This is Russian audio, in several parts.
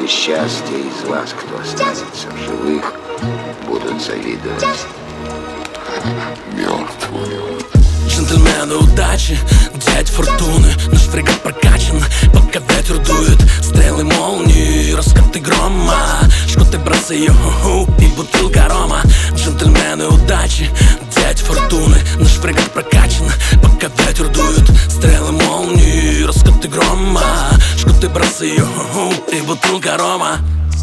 счастья из вас, кто останется в живых, будут завидовать мертвым. Джентльмены удачи, дядь фортуны, наш фрегат прокачан, пока ветер дует, стрелы молнии, раскаты грома, шкоты бросаю и бутылка рома. Джентльмены удачи, дядь фортуны, наш фрегат прокачан, пока ветер дует, стрелы молнии, раскаты грома, шкоты бросаю и бутылка рома.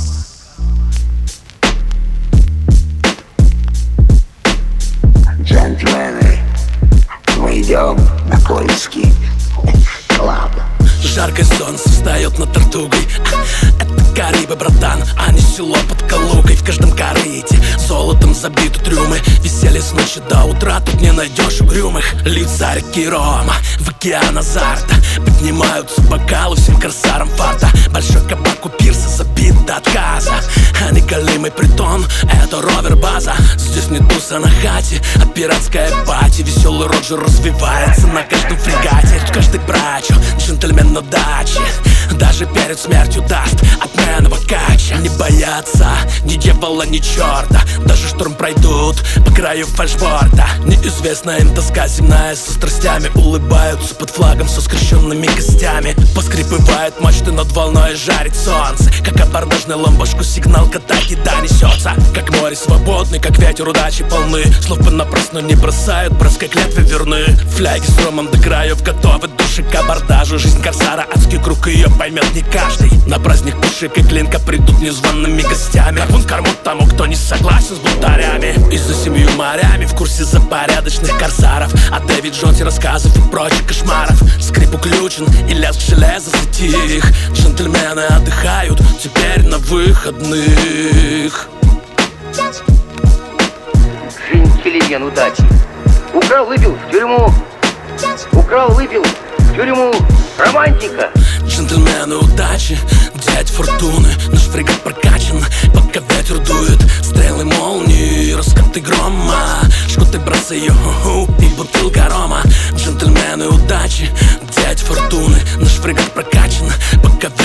Джентльмены, мы идем на поиски клаба. Жаркое солнце встает над Тартугой. Это Карибы, братан, а не село под Калугой. В каждом корыте золотом забиты трюмы. Веселье с ночи до утра, тут не найдешь угрюмых. Лица реки Рома, в океан азарта. Поднимаются бокалы всем корсарам фарта. Большой кабак у пирса забит до отказа. А неголимый притон — это ровер-база. Здесь не туса на хате, а пиратская пати. Веселый Роджер развивается на каждом фрегате. Тут каждый брачо, джентльмен на даче. Даже перед смертью даст отменного кача. Не боятся ни дьявола, ни черта. Даже шторм пройдут по краю фальшборта. Неизвестная им тоска земная со страстями. Улыбаются под флагом со скрещенными костями. Поскрипывает мачты над волной, жарит солнце. Как абордажный ламбашку сигнал к атаке да несется. Как море свободный, как ветер удачи полны. Слов понапрасну не бросают, братской клятве верны. Фляги с ромом до краев готовы, души к абордажу. Жизнь корсара, адский круг, ее поймет не каждый. На праздник пушек и клинка придут незваными гостями. Карбун кормут тому, кто не согласен с бунтарями. И за 7 морями в курсе за порядочных корсаров. О Дэвид Джонсе рассказов и прочих кошмаров. Скрип уключен и лязг железа затих. Джентльмены отдыхают теперь на выходных. Джентльмен удачи. Украл, выпил в тюрьму. Украл, выпил в тюрьму. Романтика. Джентльмены удачи, дядь фортуны, наш фрегат прокачан, пока ветер дует, стрелы молнии, раскаты грома, шкоты бросаю и бутылка рома. Джентльмены удачи, дядь фортуны, наш фрегат прокачан, пока